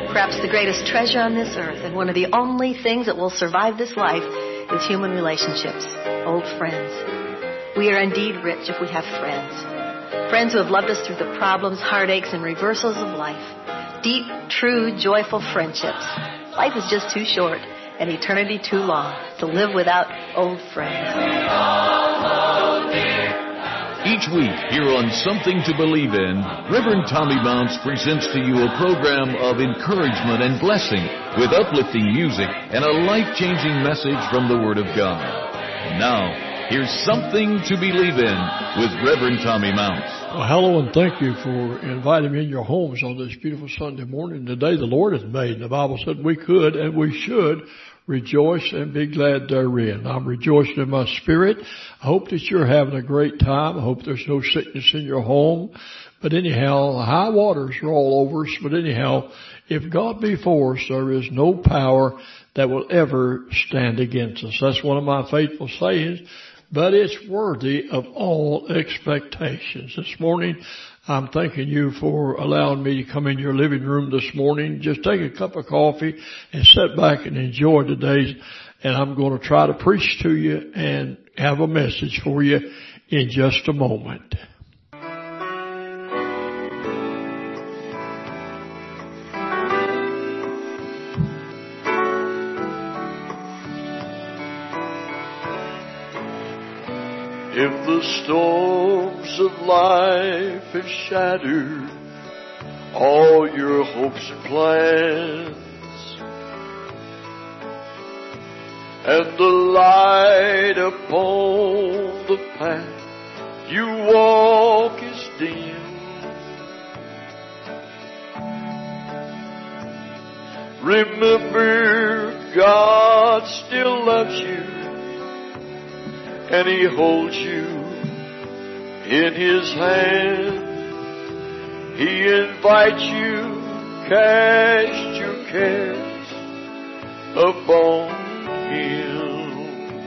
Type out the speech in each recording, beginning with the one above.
Perhaps the greatest treasure on this earth and one of the only things that will survive this life is human relationships, old friends. We are indeed rich if we have friends. Friends who have loved us through the problems, heartaches, and reversals of life. Deep, true, joyful friendships. Life is just too short and eternity too long to live without old friends. Each week here on Something to Believe in, Reverend Tommy Mounts presents to you a program of encouragement and blessing with uplifting music and a life-changing message from the Word of God. Now, here's Something to Believe in with Reverend Tommy Mounts. Well, hello, and thank you for inviting me in your homes on this beautiful Sunday morning. The day the Lord has made. The Bible said we could and we should rejoice and be glad therein. I'm rejoicing in my spirit. I hope that you're having a great time. I hope there's no sickness in your home. But anyhow, the high waters are all over us. But anyhow, if God be for us, there is no power that will ever stand against us. That's one of my faithful sayings. But it's worthy of all expectations. This morning, I'm thanking you for allowing me to come in your living room this morning. Just take a cup of coffee and sit back and enjoy the day. And I'm going to try to preach to you and have a message for you in just a moment. If the storms of life have shattered all your hopes and plans, and the light upon the path you walk is dim, remember God still loves you. And He holds you in His hand. He invites you, cast your cares upon Him.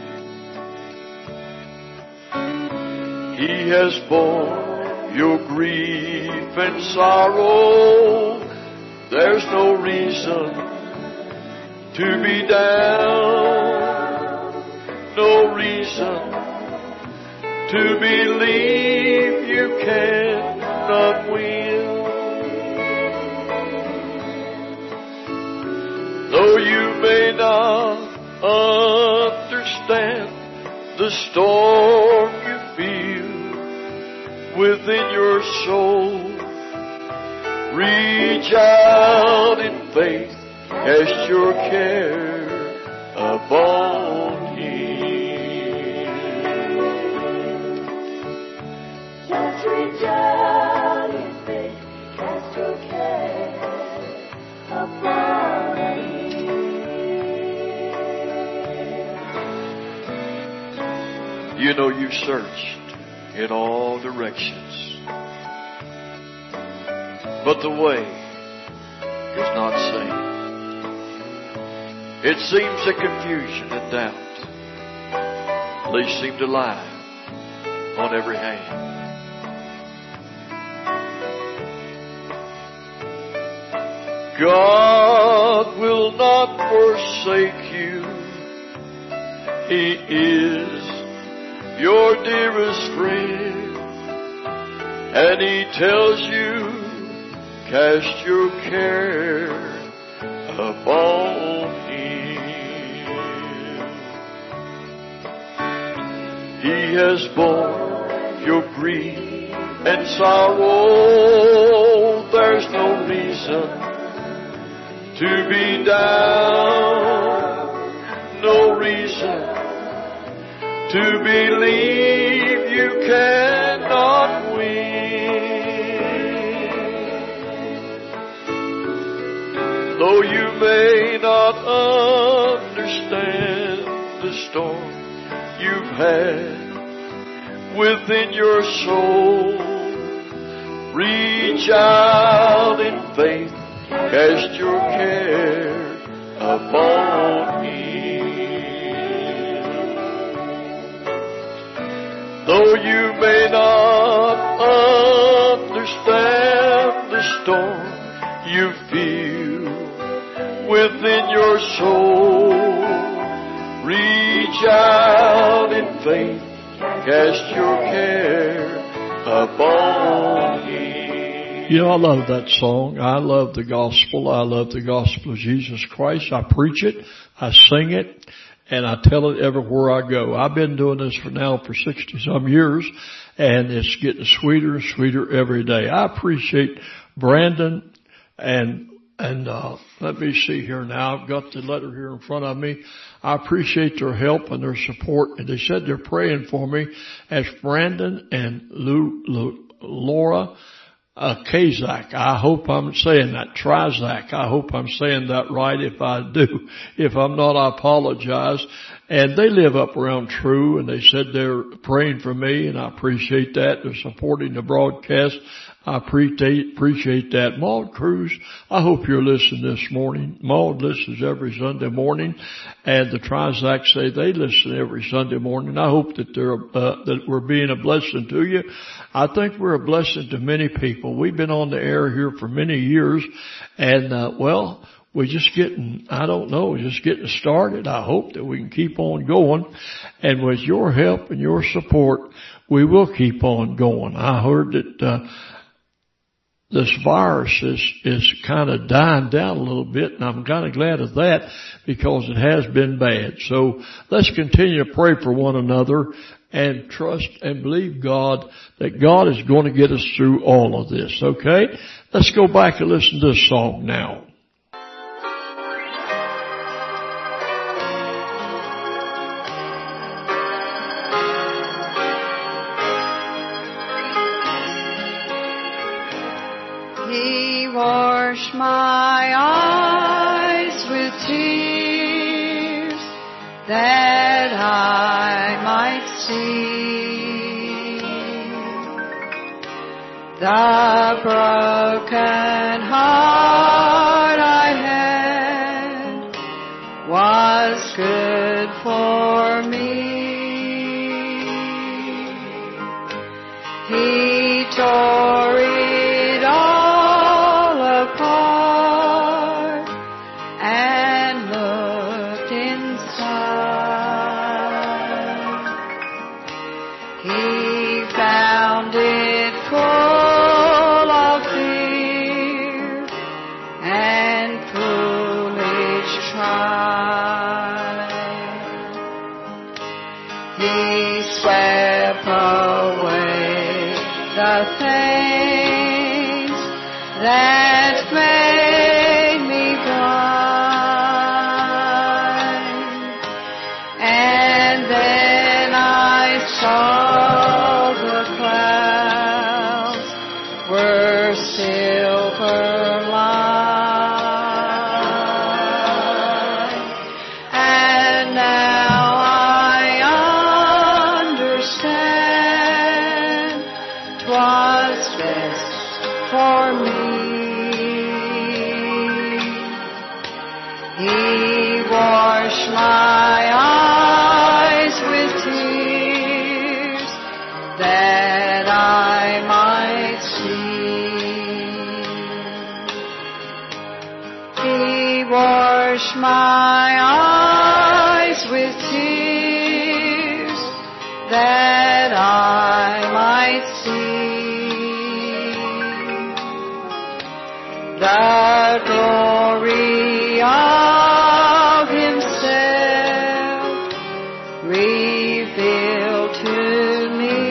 He has borne your grief and sorrow. There's no reason to be down. No reason to believe you cannot win. Though you may not understand the storm you feel within your soul, reach out in faith, cast your care upon Him. Just reach out in faith, cast your care upon Him. You know you've searched in all directions, but the way is not safe. It seems that confusion and doubt, they seem to lie on every hand. God will not forsake you. He is your dearest friend, and He tells you, cast your care upon Him. He has borne your grief and sorrow. There's no reason to be down, no reason to believe you cannot win. Though you may not understand the storm you've had within your soul, reach out in faith, cast your care upon Him. Though you may not understand the storm you feel within your soul. Reach out in faith, cast your care upon Him. You know, I love that song. I love the gospel. I love the gospel of Jesus Christ. I preach it, I sing it, and I tell it everywhere I go. I've been doing this for 60-some years, and it's getting sweeter and sweeter every day. I appreciate Brandon and let me see here now. I've got the letter here in front of me. I appreciate their help and their support. And they said they're praying for me as Brandon and Laura Kazak. I hope I'm saying that. Trizak. I hope I'm saying that right. If I do, if I'm not, I apologize. And they live up around True, and they said they're praying for me, and I appreciate that. They're supporting the broadcast. I appreciate that. Maud Cruz, I hope you're listening this morning. Maud listens every Sunday morning, and the Trizac say they listen every Sunday morning. I hope that that we're being a blessing to you. I think we're a blessing to many people. We've been on the air here for many years, and we're just getting started. I hope that we can keep on going, and with your help and your support, we will keep on going. I heard that this virus is kind of dying down a little bit, and I'm kind of glad of that because it has been bad. So let's continue to pray for one another and trust and believe God that God is going to get us through all of this, okay? Let's go back and listen to this song now. Wash my eyes with tears that I might see the broken heart I had was good for me. He tore it all apart and looked inside. He found it full of fear and foolish trial. He swept away the things that made me blind, and then I saw the clouds were silver lined, and now I understand 'twas best for me. He washed my eyes with tears that I might see. He washed my eyes with tears that I might see the glory of Himself revealed to me.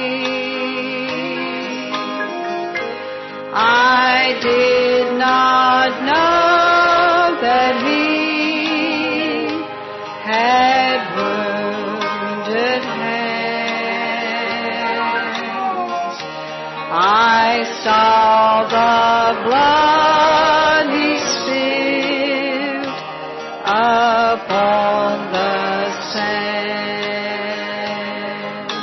I did not know that He had wounded hands. I saw the blood He spilled upon the sands.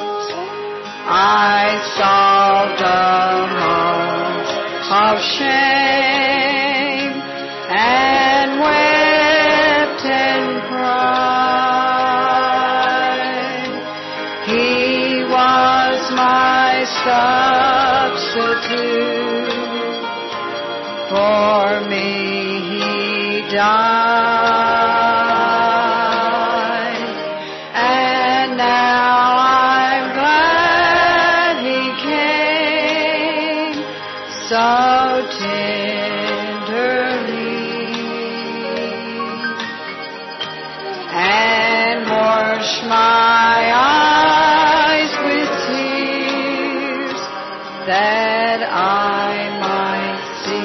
I saw the marks of shame and wept and cried. He was my substitute. For me He died. And now I'm glad he came so tenderly and washed my eyes with tears that I might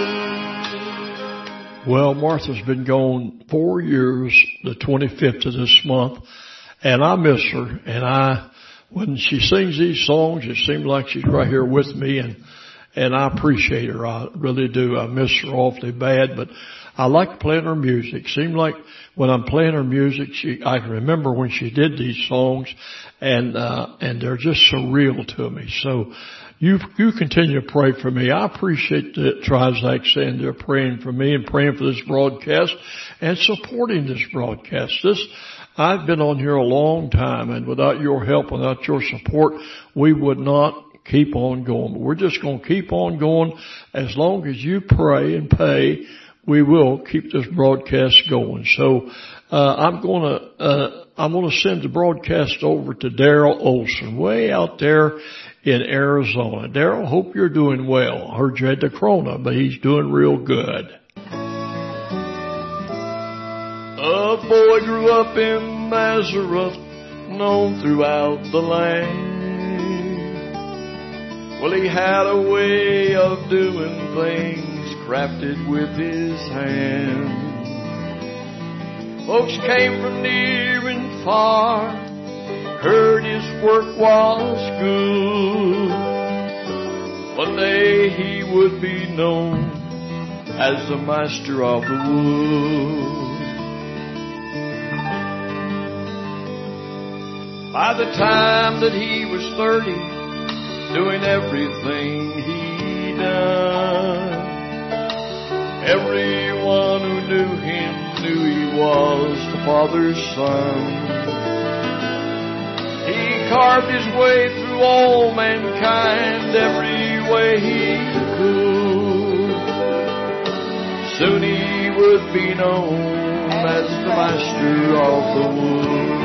see. Well, Martha's been gone 4 years, the 25th of this month, and I miss her. And when she sings these songs, it seems like she's right here with me, and I appreciate her. I really do. I miss her awfully bad, but I like playing her music. Seems like when I'm playing her music, I can remember when she did these songs, and they're just so real to me. So you continue to pray for me. I appreciate the Trizac saying they're praying for me and praying for this broadcast and supporting this broadcast. I've been on here a long time, and without your help, without your support, we would not keep on going. But we're just going to keep on going. As long as you pray and pay, we will keep this broadcast going. So I'm going to send the broadcast over to Daryl Olson, way out there in Arizona. Daryl, hope you're doing well. I heard you had the corona, but he's doing real good. A boy grew up in Nazareth, known throughout the land. Well, he had a way of doing things crafted with his hand. Folks came from near and far, heard his work was good. One day he would be known as the master of the wood. By the time that he was 30, doing everything he done, everyone who knew him knew he was the Father's Son. He carved his way through all mankind every way he could. Soon he would be known as the master of the wood.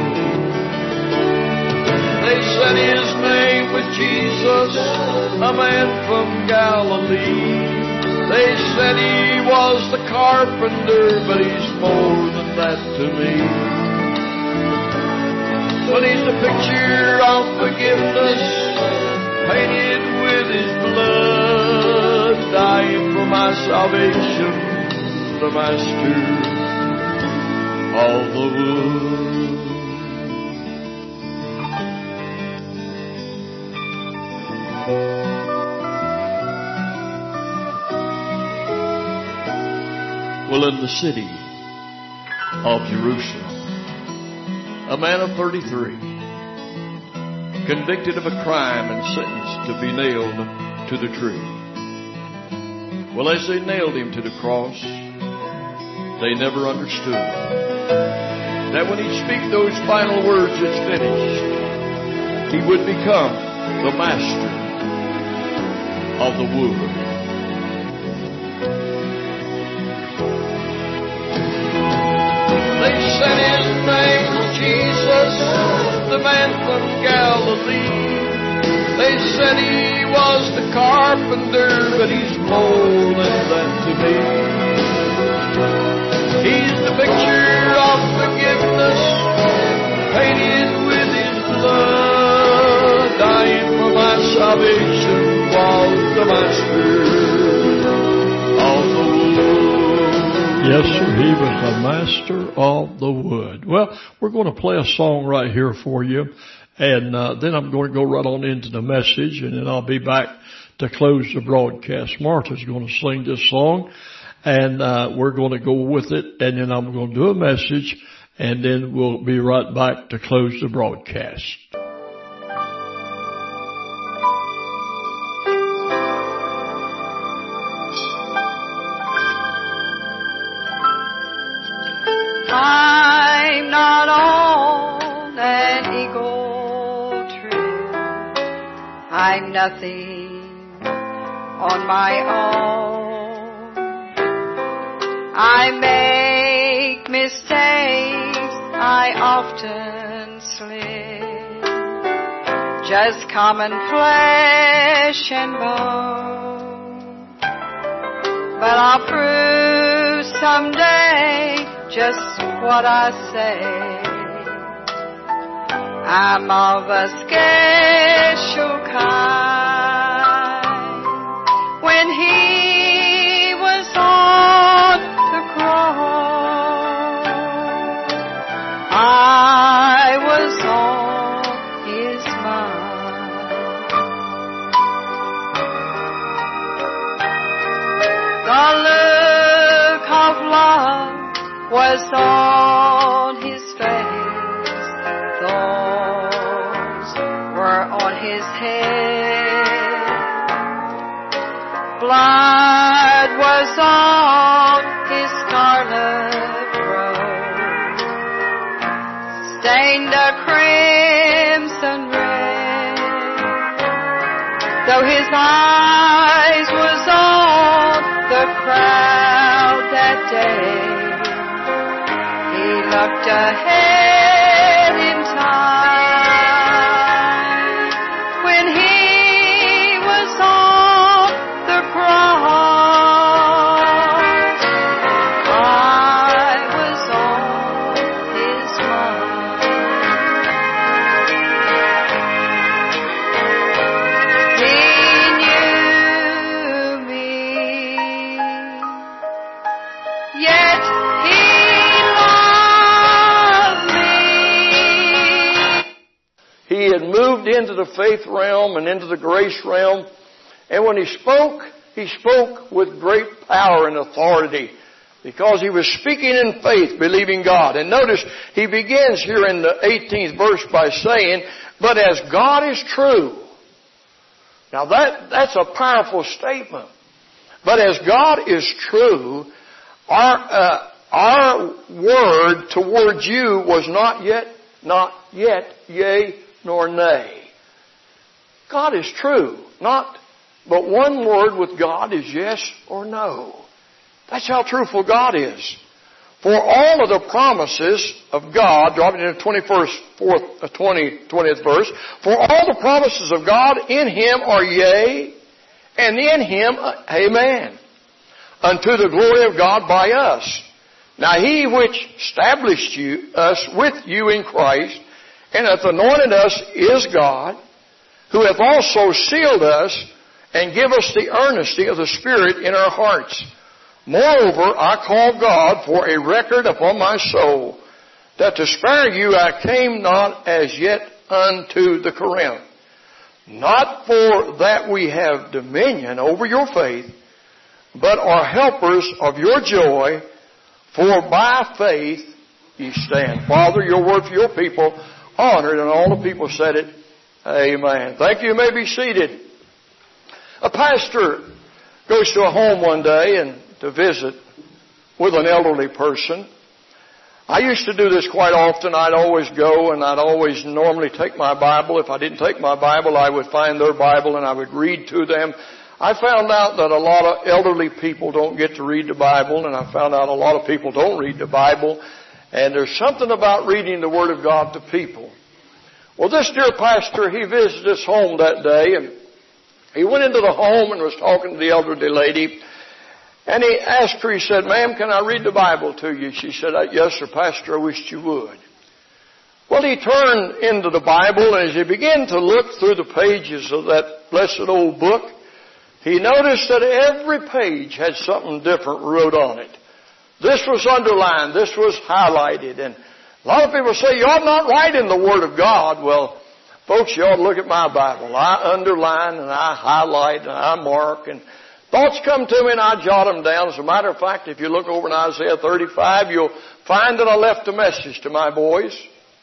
They said his name was Jesus, a man from Galilee. They said he was the carpenter, but he's more than that to me. But he's the picture of forgiveness, painted with his blood, dying for my salvation, the master of the wood. Well, in the city of Jerusalem, a man of 33, convicted of a crime and sentenced to be nailed to the tree. Well, as they nailed him to the cross, they never understood that when he'd speak those final words, "It's finished," he would become the master of the wood. They said his name was Jesus, the man from Galilee. They said he was the carpenter, but he's more than that to me. He's the picture of forgiveness, painted with his blood, dying for my salvation, was the master of the wood. Yes, sir, he was the master of the wood. Well, we're going to play a song right here for you, and then I'm going to go right on into the message, and then I'll be back to close the broadcast. Martha's going to sing this song, and we're going to go with it, and then I'm going to do a message, and then we'll be right back to close the broadcast. I'm not on an eagle tree. I'm nothing on my own. I may I often slip, just common flesh and bone. But I'll prove someday just what I say. I'm of a special kind. When He was on the cross, I was on His mind. The look of love was on His face. Thorns were on His head. Blood was on His scarlet robe, stained a crimson red. Though His eyes was on the crowd that day, He looked ahead in time. When He was on the cross, I was on His mind. He knew me, yet He loved me. He had moved into the faith realm and into the grace realm. And when He spoke with great power and authority, because He was speaking in faith, believing God. And notice, He begins here in the 18th verse by saying, but as God is true. Now that's a powerful statement. But as God is true, our word towards you was not yet, yea nor nay. God is true. But one word with God is yes or no. That's how truthful God is. For all of the promises of God, dropping into 20th verse, for all the promises of God in Him are yea, and in Him, amen, unto the glory of God by us. Now He which established us with you in Christ, and hath anointed us, is God, who hath also sealed us, and give us the earnesty of the Spirit in our hearts. Moreover, I call God for a record upon my soul, that to spare you I came not as yet unto the Corinth. Not for that we have dominion over your faith, but are helpers of your joy, for by faith ye stand. Father, your word for your people, honored, and all the people said it. Amen. Thank you. You may be seated. A pastor goes to a home one day and to visit with an elderly person. I used to do this quite often. I'd always go and I'd always normally take my Bible. If I didn't take my Bible, I would find their Bible and I would read to them. I found out that a lot of elderly people don't get to read the Bible, and I found out a lot of people don't read the Bible. And there's something about reading the Word of God to people. Well, this dear pastor, he visited this home that day, and he went into the home and was talking to the elderly lady. And he asked her, he said, ma'am, can I read the Bible to you? She said, yes, sir, Pastor, I wished you would. Well, he turned into the Bible, and as he began to look through the pages of that blessed old book, he noticed that every page had something different wrote on it. This was underlined, this was highlighted. And a lot of people say, you're not writing the Word of God. Well, folks, you ought to look at my Bible. I underline and I highlight and I mark, and thoughts come to me and I jot them down. As a matter of fact, if you look over in Isaiah 35, you'll find that I left a message to my boys.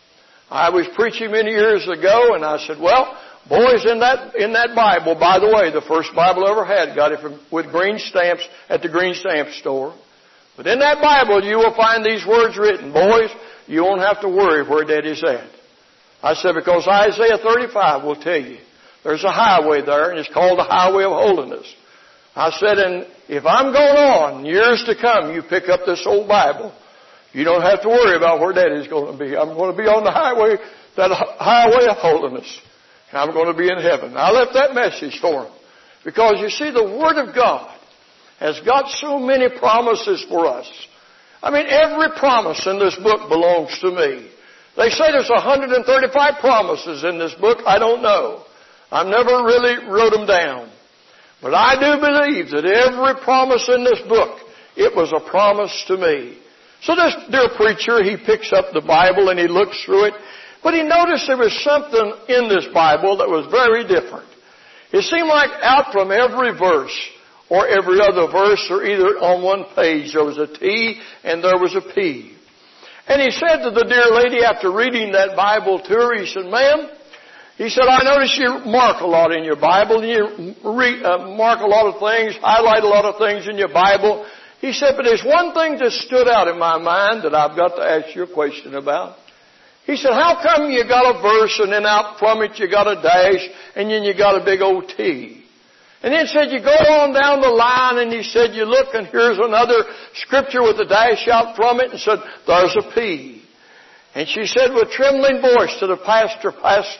I was preaching many years ago, and I said, well, boys, in that Bible, by the way, the first Bible I ever had, got it with green stamps at the green stamp store. But in that Bible, you will find these words written. Boys, you won't have to worry where Daddy's at. I said, because Isaiah 35 will tell you. There's a highway there, and it's called the highway of holiness. I said, and if I'm going on years to come, you pick up this old Bible, You don't have to worry about where Daddy's going to be. I'm going to be on the highway, that highway of holiness. And I'm going to be in heaven. I left that message for him. Because you see, the Word of God has got so many promises for us. I mean, every promise in this book belongs to me. They say there's 135 promises in this book. I don't know. I've never really wrote them down. But I do believe that every promise in this book, it was a promise to me. So this dear preacher, he picks up the Bible and he looks through it. But he noticed there was something in this Bible that was very different. It seemed like out from every verse or every other verse or either on one page there was a T and there was a P. And he said to the dear lady after reading that Bible to her, he said, ma'am, he said, I notice you mark a lot in your Bible. And you mark a lot of things, highlight a lot of things in your Bible. He said, but there's one thing that stood out in my mind that I've got to ask you a question about. He said, how come you got a verse and then out from it you got a dash and then you got a big old T? And then said you go on down the line and he said you look and here's another scripture with a dash out from it and said there's a P. And she said with trembling voice to the pastor,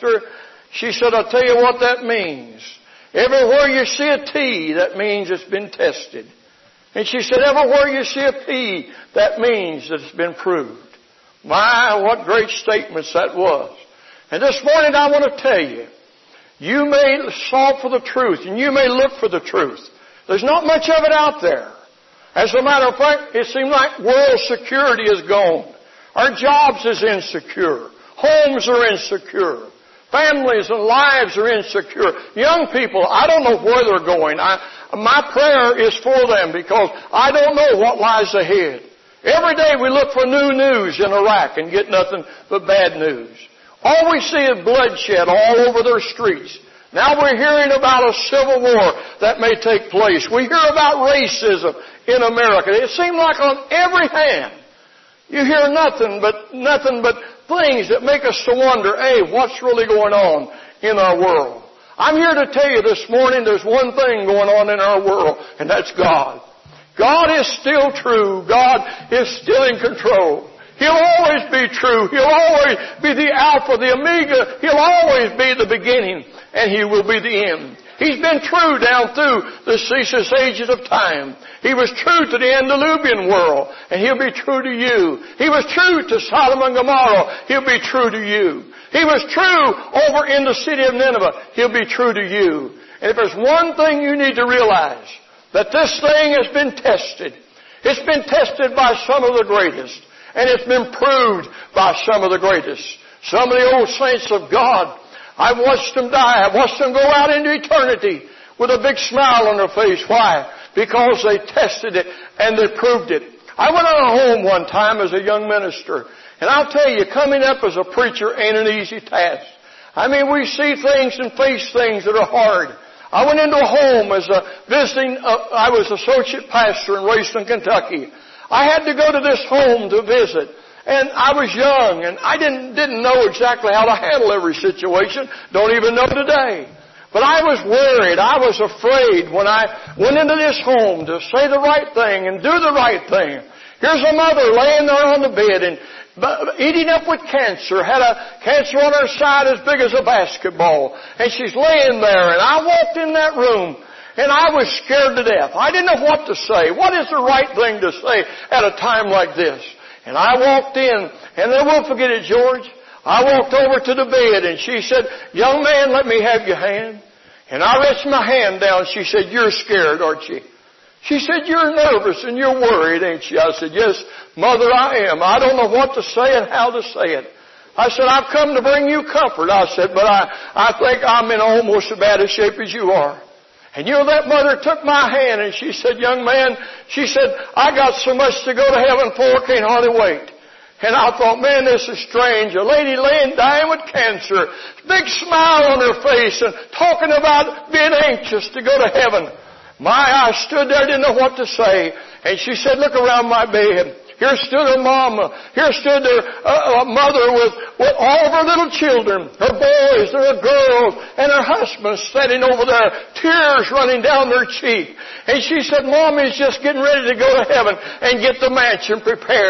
she said, I'll tell you what that means. Everywhere you see a T, that means it's been tested. And she said, everywhere you see a P, that means that it's been proved. My, what great statements that was. And this morning I want to tell you, you may solve for the truth and you may look for the truth. There's not much of it out there. As a matter of fact, it seems like world security is gone. Our jobs is insecure. Homes are insecure. Families and lives are insecure. Young people, I don't know where they're going. My prayer is for them because I don't know what lies ahead. Every day we look for new news in Iraq and get nothing but bad news. All we see is bloodshed all over their streets. Now we're hearing about a civil war that may take place. We hear about racism in America. It seems like on every hand you hear nothing but things that make us to wonder, hey, what's really going on in our world? I'm here to tell you this morning there's one thing going on in our world, and that's God. God is still true. God is still in control. He'll always be true. He'll always be the Alpha, the Omega. He'll always be the beginning, and He will be the end. He's been true down through the ceaseless ages of time. He was true to the antediluvian world, and He'll be true to you. He was true to Sodom and Gomorrah. He'll be true to you. He was true over in the city of Nineveh. He'll be true to you. And if there's one thing you need to realize, that this thing has been tested. It's been tested by some of the greatest. And it's been proved by some of the greatest. Some of the old saints of God, I've watched them die. I've watched them go out into eternity with a big smile on their face. Why? Because they tested it and they proved it. I went on a home one time as a young minister. And I'll tell you, coming up as a preacher ain't an easy task. I mean, we see things and face things that are hard. I went into a home as a I was associate pastor in Raceland, Kentucky. I had to go to this home to visit. And I was young and I didn't know exactly how to handle every situation. Don't even know today. But I was worried. I was afraid when I went into this home to say the right thing and do the right thing. Here's a mother laying there on the bed and eating up with cancer, had a cancer on her side as big as a basketball. And she's laying there, and I walked in that room, and I was scared to death. I didn't know what to say. What is the right thing to say at a time like this? And I walked in, and I won't forget it, George. I walked over to the bed, and she said, young man, let me have your hand. And I reached my hand down. She said, you're scared, aren't you? She said, you're nervous and you're worried, ain't you? I said, yes, Mother, I am. I don't know what to say and how to say it. I said, I've come to bring you comfort. I said, but I think I'm in almost as bad a shape as you are. And you know, that mother took my hand and she said, young man, she said, I got so much to go to heaven for, can't hardly wait. And I thought, man, this is strange. A lady dying with cancer, big smile on her face and talking about being anxious to go to heaven. I stood there, didn't know what to say. And she said, look around my bed. Here stood her mama. Here stood her mother with all of her little children, her boys, her girls, and her husband standing over there, tears running down their cheek. And she said, Mommy's just getting ready to go to heaven and get the mansion prepared.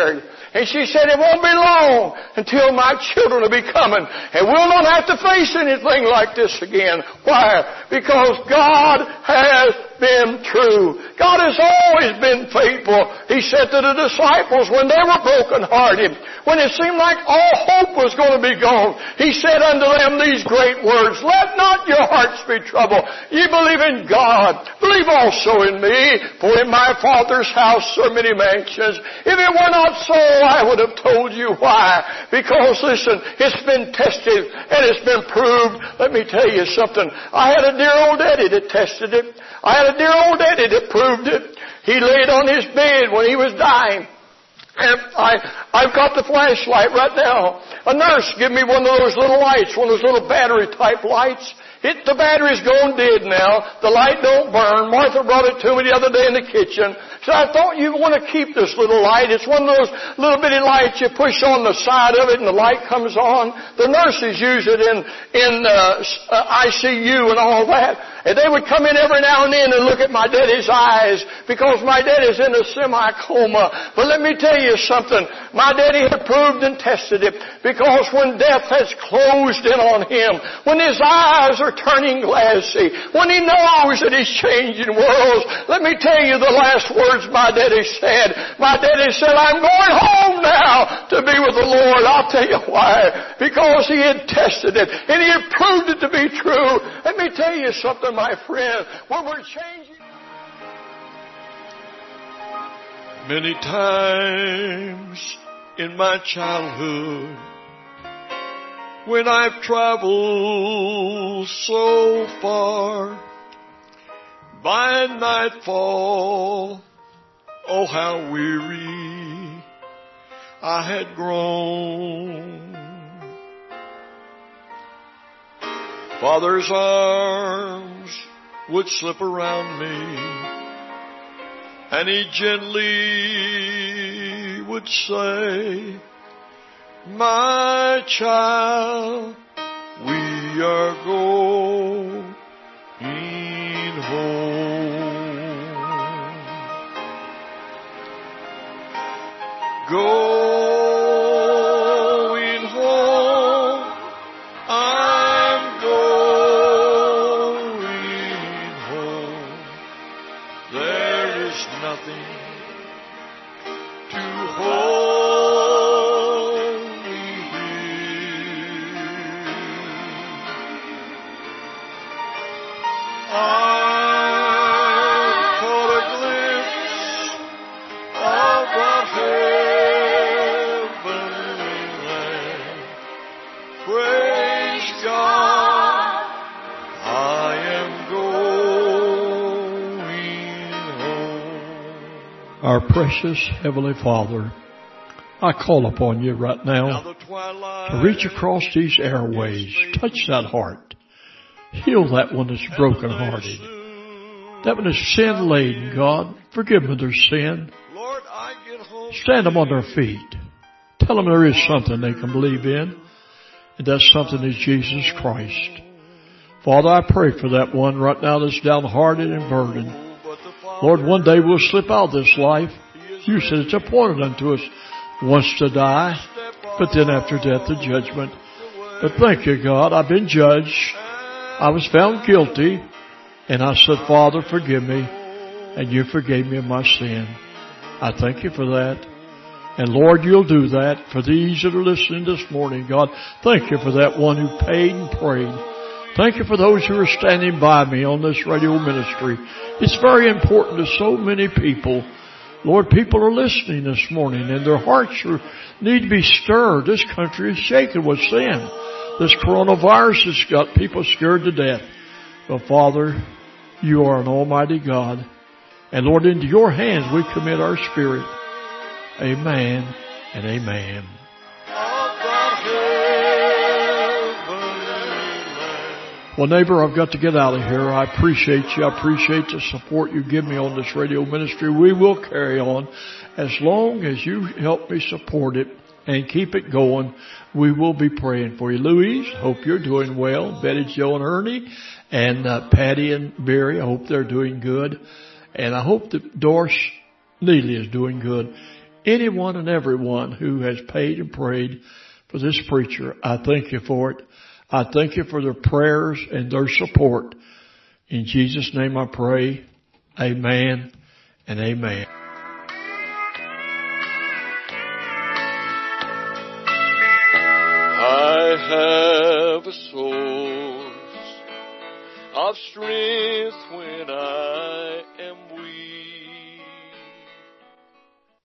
And she said, it won't be long until my children will be coming. And we'll not have to face anything like this again. Why? Because God has been true. God has always been faithful. He said to the disciples when they were brokenhearted, when it seemed like all hope was going to be gone, He said unto them these great words, let not your hearts be troubled. Ye believe in God. Believe also in me. For in my Father's house are many mansions. If it were not so, I would have told you why. Because, listen, it's been tested and it's been proved. Let me tell you something. I had a dear old daddy that tested it. I had a dear old daddy that proved it. He laid on his bed when he was dying. And I've got the flashlight right now. A nurse gave me one of those little lights, one of those little battery type lights. The battery's gone dead now. The light don't burn. Martha brought it to me the other day in the kitchen. So I thought you want to keep this little light. It's one of those little bitty lights you push on the side of it and the light comes on. The nurses use it in ICU and all that. And they would come in every now and then and look at my daddy's eyes because my daddy's in a semi-coma. But let me tell you something. My daddy had proved and tested it because when death has closed in on him, when his eyes are turning glassy, when he knows that he's changing worlds, let me tell you the last words my daddy said. My daddy said, I'm going home now to be with the Lord. I'll tell you why. Because he had tested it and he had proved it to be true. Let me tell you something, my friend. When we're changing... Many times in my childhood, when I've traveled so far, by nightfall, oh how weary I had grown. Father's arms would slip around me, and he gently would say, my child, we are going home. Going home, I'm going home. There is nothing to hold me here. I caught a glimpse of what heavenly land. Praise God, I am going home. Our precious Heavenly Father, I call upon you right now to reach across these airways, touch that heart, heal that one that's brokenhearted, that one that's sin-laden, God. Forgive them their sin. Stand them on their feet. Tell them there is something they can believe in, and that something is Jesus Christ. Father, I pray for that one right now that's downhearted and burdened. Lord, one day we'll slip out of this life. You said it's appointed unto us once to die, but then after death the judgment. But thank you, God, I've been judged. I was found guilty, and I said, Father, forgive me, and you forgave me of my sin. I thank you for that. And Lord, you'll do that for these that are listening this morning, God. Thank you for that one who paid and prayed. Thank you for those who are standing by me on this radio ministry. It's very important to so many people. Lord, people are listening this morning and their hearts need to be stirred. This country is shaken with sin. This coronavirus has got people scared to death. But Father, you are an almighty God. And Lord, into your hands we commit our spirit. Amen and amen. Well, neighbor, I've got to get out of here. I appreciate you. I appreciate the support you give me on this radio ministry. We will carry on. As long as you help me support it and keep it going, we will be praying for you. Louise, hope you're doing well. Betty, Joe, and Ernie, and Patty and Barry, I hope they're doing good. And I hope that Doris Neely is doing good. anyone and everyone who has paid and prayed for this preacher. I thank you for it. I thank you for their prayers and their support. In Jesus' name I pray. Amen and amen. I have a source of strength when I am weak.